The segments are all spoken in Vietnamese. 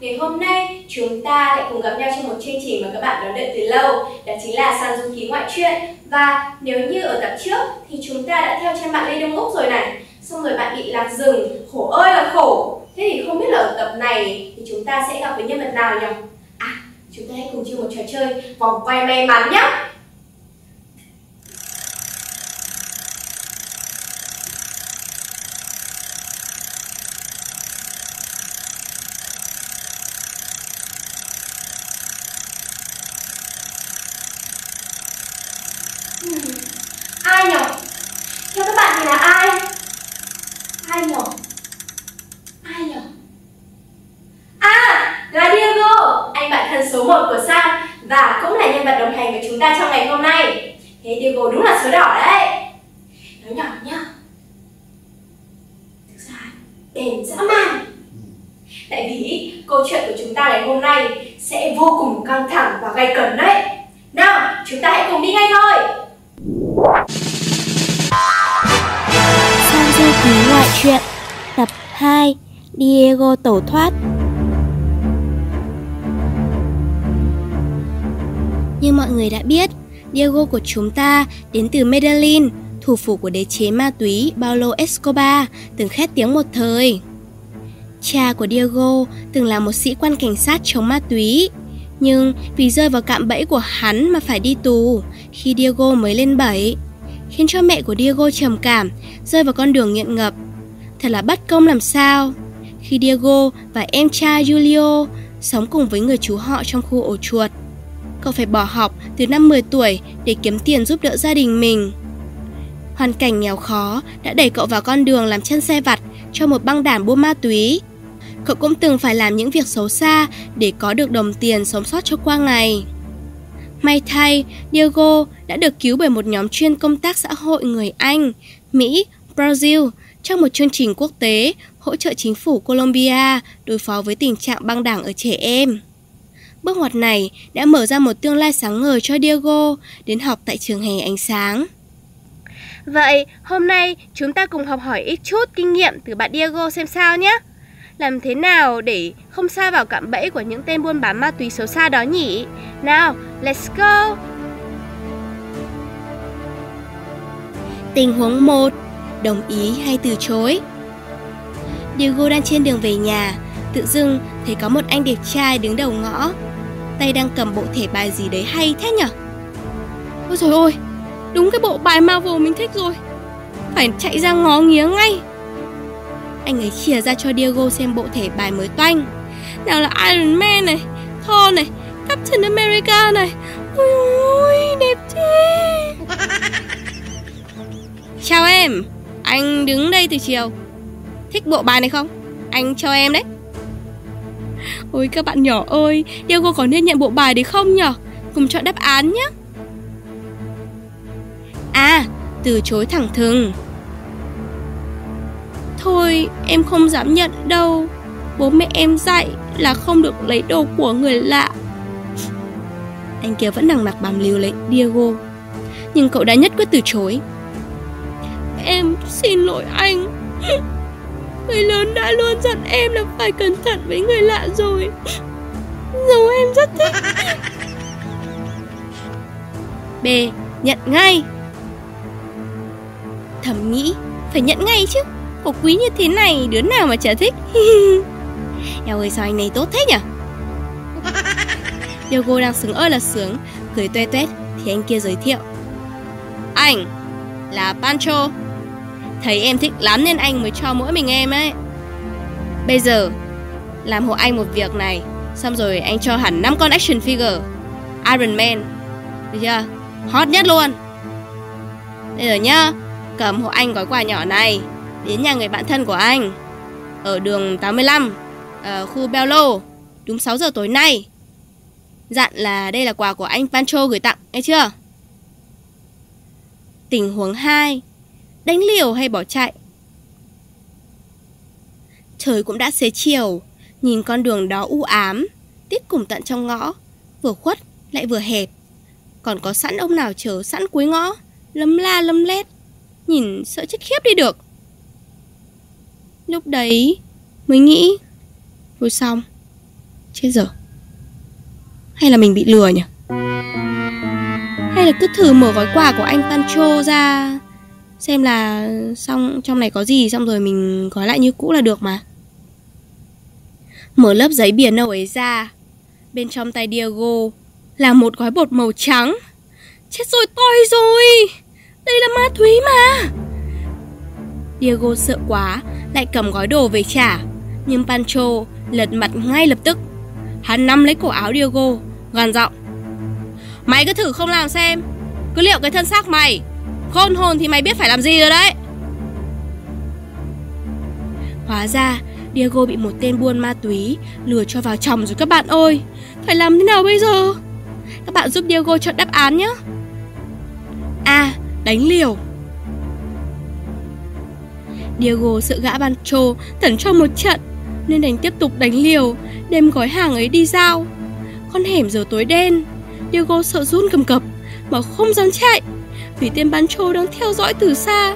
Ngày hôm nay chúng ta lại cùng gặp nhau trong một chương trình mà các bạn đón đợi từ lâu. Đó chính là San Du Ký Ngoại truyện. Và nếu như ở tập trước thì chúng ta đã theo chân bạn Lê Đông Úc rồi này. Xong rồi bạn bị lạc rừng, khổ ơi là khổ. Thế thì không biết là ở tập này thì chúng ta sẽ gặp với nhân vật nào nhỉ? Chúng ta hãy cùng chơi một trò chơi vòng quay may mắn nhé. Ai nhỉ? Theo các bạn thì là ai? Ai nhỉ? Ai nhỉ? Là Diego, anh bạn thân số 1 của San và cũng là nhân vật đồng hành với chúng ta trong ngày hôm nay. Thế Diego đúng là số đỏ đấy. Nói nhỏ nhá. Thực ra đèn dã man. Tại vì câu chuyện của chúng ta ngày hôm nay sẽ vô cùng căng thẳng và gay cấn đấy. Nào, chúng ta hãy cùng đi ngay thôi. San Du Ký Ngoại truyện tập 2, Diego tẩu thoát. Như mọi người đã biết, Diego của chúng ta đến từ Medellin, thủ phủ của đế chế ma túy Pablo Escobar, từng khét tiếng một thời. Cha của Diego từng là một sĩ quan cảnh sát chống ma túy, nhưng vì rơi vào cạm bẫy của hắn mà phải đi tù khi Diego mới lên 7, khiến cho mẹ của Diego trầm cảm, rơi vào con đường nghiện ngập. Thật là bất công làm sao khi Diego và em trai Julio sống cùng với người chú họ trong khu ổ chuột. Cậu phải bỏ học từ năm 10 tuổi để kiếm tiền giúp đỡ gia đình mình. Hoàn cảnh nghèo khó đã đẩy cậu vào con đường làm chân xe vặt cho một băng đảng buôn ma túy. Cậu cũng từng phải làm những việc xấu xa để có được đồng tiền sống sót cho qua ngày. May thay, Diego đã được cứu bởi một nhóm chuyên công tác xã hội người Anh, Mỹ, Brazil trong một chương trình quốc tế hỗ trợ chính phủ Colombia đối phó với tình trạng băng đảng ở trẻ em. Bước ngoặt này đã mở ra một tương lai sáng ngời cho Diego đến học tại trường hè ánh sáng. Vậy, hôm nay chúng ta cùng học hỏi ít chút kinh nghiệm từ bạn Diego xem sao nhé. Làm thế nào để không sa vào cạm bẫy của những tên buôn bán ma túy xấu xa đó nhỉ? Nào, let's go! Tình huống 1. Đồng ý hay từ chối? Diego đang trên đường về nhà, tự dưng thấy có một anh đẹp trai đứng đầu ngõ, tay đang cầm bộ thẻ bài gì đấy hay thế nhở? Ôi dồi ôi, đúng cái bộ bài Marvel mình thích rồi, phải chạy ra ngó nghía ngay. Anh ấy chìa ra cho Diego xem bộ thẻ bài mới toanh. Nào là Iron Man này, Thor này, Captain America này. Ôi ôi, đẹp thế. Chào em, anh đứng đây từ chiều. Thích bộ bài này không? Anh cho em đấy. Ôi các bạn nhỏ ơi, Diego có nên nhận bộ bài đấy không nhở? Cùng chọn đáp án nhé. Từ chối thẳng thừng. Thôi em không dám nhận đâu, bố mẹ em dạy là không được lấy đồ của người lạ. Anh kia vẫn nằng nặc bám líu lấy Diego, nhưng cậu đã nhất quyết từ chối. Em xin lỗi anh, người lớn đã luôn dặn em là phải cẩn thận với người lạ rồi, dù em rất thích. B. Nhận ngay. Thầm nghĩ phải nhận ngay chứ, cổ quý như thế này đứa nào mà chả thích. Eo ơi sao anh này tốt thế nhỉ? Diego đang sướng ơi là sướng, cười toe toét thì anh kia giới thiệu. Anh là Pancho, thấy em thích lắm nên anh mới cho mỗi mình em ấy. Bây giờ làm hộ anh một việc này, xong rồi anh cho hẳn 5 con action figure Iron Man, được chưa? Hot nhất luôn. Bây giờ nhá, cầm hộ anh gói quà nhỏ này đến nhà người bạn thân của anh ở đường 85, ở khu Belo, đúng 6 giờ tối nay. Dặn là đây là quà của anh Pancho gửi tặng, nghe chưa? Tình huống 2. Đánh liều hay bỏ chạy? Trời cũng đã xế chiều, nhìn con đường đó u ám, tít cùng tận trong ngõ, vừa khuất lại vừa hẹp. Còn có sẵn ông nào chờ sẵn cuối ngõ, lấm la lấm lét, nhìn sợ chết khiếp đi được. Lúc đấy mới nghĩ, thôi xong, Chết giờ. Hay là mình bị lừa nhỉ? Hay là cứ thử mở gói quà của anh Pancho ra xem là xong trong này có gì, xong rồi mình gói lại như cũ là được mà. Mở lớp giấy bìa nâu ấy ra, bên trong tay Diego là một gói bột màu trắng. Chết rồi, toi rồi, đây là ma túy mà. Diego sợ quá, lại cầm gói đồ về trả. Nhưng Pancho lật mặt ngay lập tức. Hắn nắm lấy cổ áo Diego, gằn giọng: mày cứ thử không làm xem, cứ liệu cái thân xác mày khôn hồn thì mày biết phải làm gì rồi đấy. Hóa ra Diego bị một tên buôn ma túy lừa cho vào chồng rồi các bạn ơi. Phải làm thế nào bây giờ? Các bạn giúp Diego chọn đáp án nhé. A. Đánh liều. Diego sợ gã Pancho tẩn cho một trận nên đành tiếp tục đánh liều, đem gói hàng ấy đi giao. Con hẻm giờ tối đen, Diego sợ run cầm cập mà không dám chạy vì tên Pancho đang theo dõi từ xa.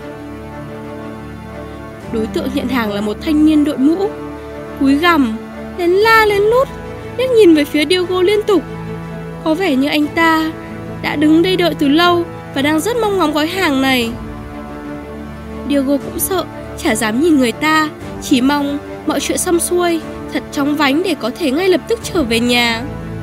Đối tượng nhận hàng là một thanh niên đội mũ, cúi gằm, lén la lén lút, liếc nhìn về phía Diego liên tục. Có vẻ như anh ta đã đứng đây đợi từ lâu và đang rất mong ngóng gói hàng này. Diego cũng sợ, chả dám nhìn người ta, chỉ mong mọi chuyện xong xuôi thật chóng vánh để có thể ngay lập tức trở về nhà.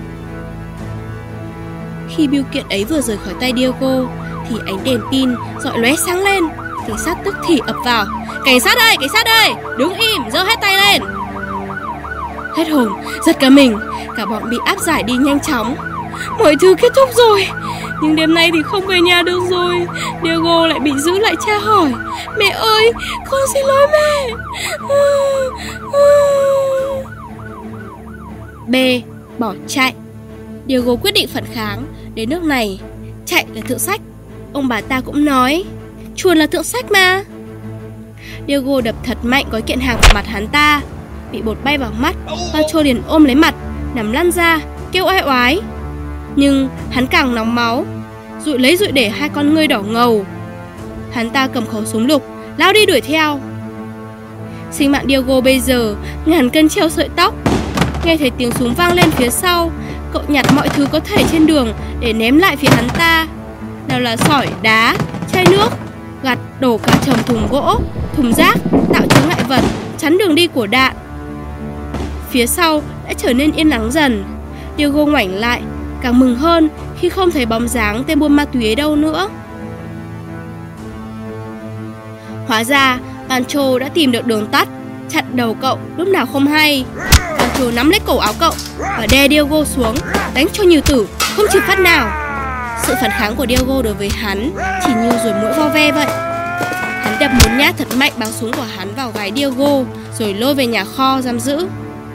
Khi bưu kiện ấy vừa rời khỏi tay Diego thì ánh đèn pin rọi lóe sáng lên. Cảnh sát tức thì ập vào. Cảnh sát ơi, đứng im, giơ hết tay lên. Hết hồn, giật cả mình, cả bọn bị áp giải đi nhanh chóng. Mọi thứ kết thúc rồi, nhưng đêm nay thì không về nhà được rồi. Diego lại bị giữ lại tra hỏi. Mẹ ơi, con xin lỗi mẹ. B. Bỏ chạy. Diego quyết định phản kháng. Đến nước này, chạy là thượng sách. Ông bà ta cũng nói chuồn là thượng sách mà. Diego đập thật mạnh gói kiện hàng vào mặt hắn ta. Bị bột bay vào mắt, Pancho liền ôm lấy mặt, nằm lăn ra, kêu oai oái. Nhưng hắn càng nóng máu, dụi lấy dụi để hai con ngươi đỏ ngầu. Hắn ta cầm khẩu súng lục, lao đi đuổi theo. Sinh mạng Diego bây giờ ngàn cân treo sợi tóc. Nghe thấy tiếng súng vang lên phía sau, cậu nhặt mọi thứ có thể trên đường để ném lại phía hắn ta. Nào là sỏi, đá, chai nước, gặt đổ cả chồng thùng gỗ, thùng rác, tạo chướng ngại vật, chắn đường đi của đạn. Phía sau đã trở nên yên lắng dần. Diego ngoảnh lại, càng mừng hơn khi không thấy bóng dáng tên buôn ma túy ấy đâu nữa. Hóa ra Pancho đã tìm được đường tắt, chặn đầu cậu lúc nào không hay. Pancho nắm lấy cổ áo cậu và đè Diego xuống, đánh cho nhiều tử, không chịu phát nào. Sự phản kháng của Diego đối với hắn chỉ như ruồi muỗi vo ve vậy. Hắn đập một nhát thật mạnh bằng súng của hắn vào gáy Diego, rồi lôi về nhà kho giam giữ.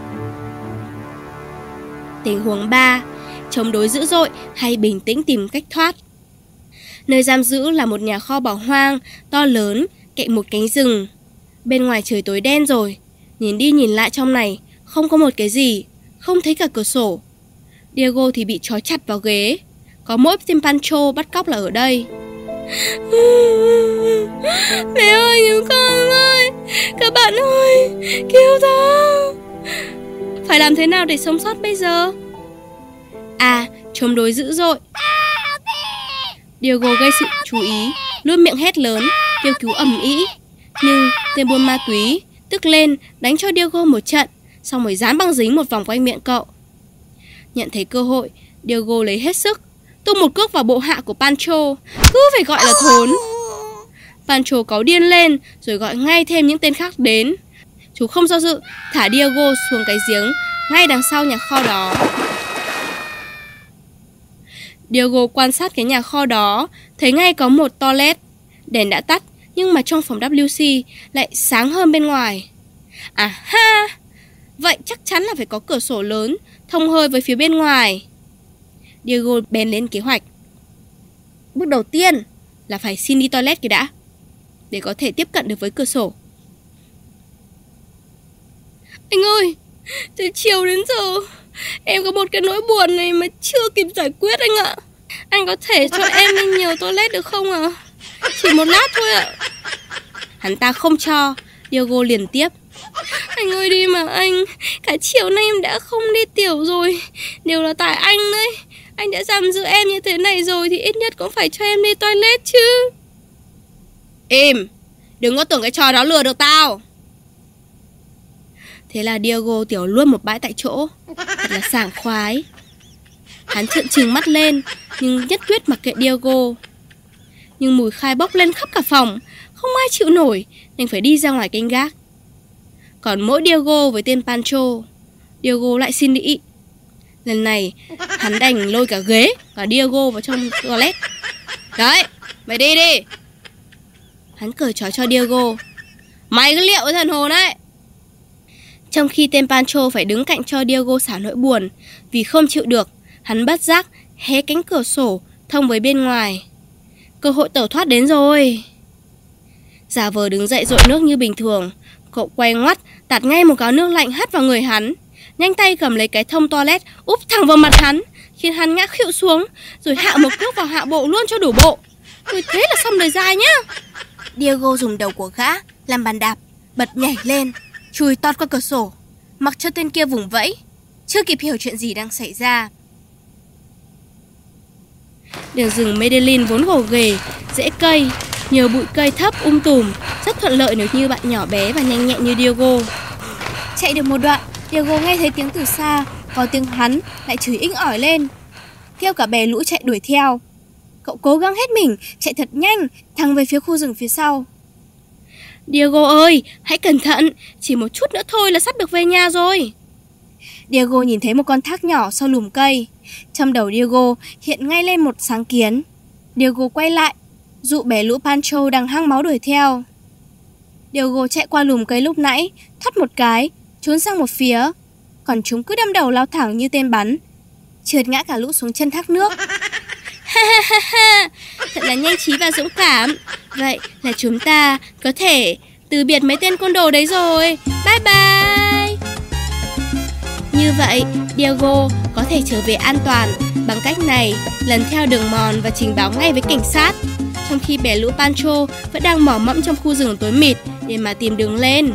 Tình huống 3. Chống đối dữ dội hay bình tĩnh tìm cách thoát. Nơi giam giữ là một nhà kho bỏ hoang, to lớn, cạnh một cánh rừng. Bên ngoài trời tối đen rồi, nhìn đi nhìn lại trong này không có một cái gì, không thấy cả cửa sổ. Diego thì bị trói chặt vào ghế. Có mỗi tên Pancho bắt cóc là ở đây. Mẹ ơi, cứu con ơi, các bạn ơi, cứu tao. Phải làm thế nào để sống sót bây giờ? A. Chống đối dữ dội. Diego gây sự chú ý, luôn miệng hét lớn, kêu cứu ầm ĩ. Nhưng tên buôn ma túy tức lên, đánh cho Diego một trận, xong rồi dán băng dính một vòng quanh miệng cậu. Nhận thấy cơ hội, Diego lấy hết sức, tung một cước vào bộ hạ của Pancho, cứ phải gọi là thốn. Pancho cáu điên lên, rồi gọi ngay thêm những tên khác đến. Chú không do dự, thả Diego xuống cái giếng ngay đằng sau nhà kho đó. Diego quan sát cái nhà kho đó, thấy ngay có một toilet. Đèn đã tắt, nhưng mà trong phòng WC lại sáng hơn bên ngoài. À ha, vậy chắc chắn là phải có cửa sổ lớn, thông hơi với phía bên ngoài. Diego bèn lên kế hoạch. Bước đầu tiên là phải xin đi toilet cái đã, để có thể tiếp cận được với cửa sổ. Anh ơi, từ chiều đến giờ em có một cái nỗi buồn này mà chưa kịp giải quyết anh ạ. Anh có thể cho em đi nhiều toilet được không ạ? Chỉ một lát thôi ạ. Hắn ta không cho. Diego liền tiếp. Anh ơi đi mà anh. Cả chiều nay em đã không đi tiểu rồi. Đều là tại anh đấy. Anh đã giam giữ em như thế này rồi thì ít nhất cũng phải cho em đi toilet chứ. Im, đừng có tưởng cái trò đó lừa được tao. Thế là Diego tiểu luôn một bãi tại chỗ. Thật là sảng khoái. Hắn trợn trừng mắt lên, nhưng nhất quyết mặc kệ Diego. Nhưng mùi khai bốc lên khắp cả phòng, không ai chịu nổi nên phải đi ra ngoài canh gác. Còn mỗi Diego với tên Pancho, Diego lại xin đi. Lần này hắn đành lôi cả ghế, cả Diego vào trong toilet. Đấy, mày đi đi. Hắn cởi trói cho Diego. Mày cứ liệu với thần hồn ấy. Trong khi tên Pancho phải đứng cạnh cho Diego xả nỗi buồn, vì không chịu được, hắn bất giác hé cánh cửa sổ thông với bên ngoài. Cơ hội tẩu thoát đến rồi. Giả vờ đứng dậy dội nước như bình thường, cậu quay ngoắt tạt ngay một gáo nước lạnh hắt vào người hắn, nhanh tay cầm lấy cái thông toilet úp thẳng vào mặt hắn, khiến hắn ngã khuỵu xuống, rồi hạ một cước vào hạ bộ luôn cho đủ bộ. Rồi thế là xong đời dài nhá. Diego dùng đầu của gã làm bàn đạp, bật nhảy lên, chui tót qua cửa sổ, mặc cho tên kia vùng vẫy, chưa kịp hiểu chuyện gì đang xảy ra. Đường rừng Medellin vốn gồ ghề, rễ cây, nhiều bụi cây thấp tùm, rất thuận lợi nếu như bạn nhỏ bé và nhanh nhẹn như Diego. Chạy được một đoạn, Diego nghe thấy tiếng từ xa, có tiếng hắn lại chửi inh ỏi lên, kêu cả bè lũ chạy đuổi theo. Cậu cố gắng hết mình, chạy thật nhanh, thẳng về phía khu rừng phía sau. Diego ơi, hãy cẩn thận, chỉ một chút nữa thôi là sắp được về nhà rồi. Diego nhìn thấy một con thác nhỏ sau lùm cây. Trong đầu Diego hiện ngay lên một sáng kiến. Diego quay lại, dụ bè lũ Pancho đang hăng máu đuổi theo. Diego chạy qua lùm cây lúc nãy, thoát một cái, trốn sang một phía. Còn chúng cứ đâm đầu lao thẳng như tên bắn, trượt ngã cả lũ xuống chân thác nước. Ha ha ha ha, thật là nhanh trí và dũng cảm. Vậy là chúng ta có thể từ biệt mấy tên côn đồ đấy rồi. Bye bye. Như vậy, Diego có thể trở về an toàn bằng cách này, lần theo đường mòn và trình báo ngay với cảnh sát, trong khi bè lũ Pancho vẫn đang mò mẫm trong khu rừng tối mịt để mà tìm đường lên.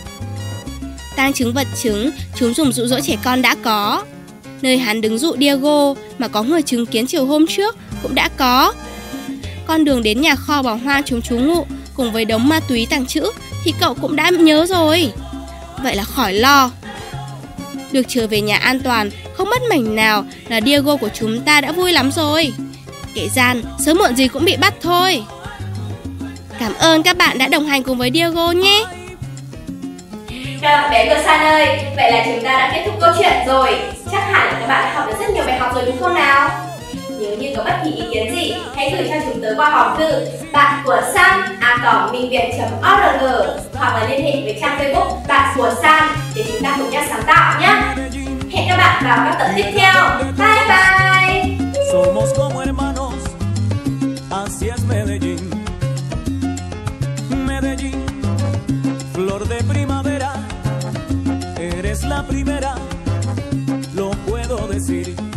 Tang chứng vật chứng chúng dùng dụ dỗ trẻ con đã có. Nơi hắn đứng dụ Diego mà có người chứng kiến chiều hôm trước cũng đã có. Con đường đến nhà kho bỏ hoang chúng trú ngụ cùng với đống ma túy tàng trữ thì cậu cũng đã nhớ rồi. Vậy là khỏi lo. Được trở về nhà an toàn, không mất mảnh nào là Diego của chúng ta đã vui lắm rồi. Kẻ gian sớm muộn gì cũng bị bắt thôi. Cảm ơn các bạn đã đồng hành cùng với Diego nhé. Các bạn bé của San ơi, vậy là chúng ta đã kết thúc câu chuyện rồi. Chắc hẳn là các bạn đã học được rất nhiều bài học rồi đúng không nào? Nếu như có bất kỳ ý kiến gì, hãy gửi cho chúng tớ qua hòm thư bạn của San@minviet.org hoặc là liên hệ với trang Facebook bạn của San để chúng ta cùng nhau sáng tạo nhé. Hẹn các bạn vào các tập tiếp theo. Bye bye. Somos como hermanos, así es Medellín. Medellín, flor de primavera, eres la primera, lo puedo decir.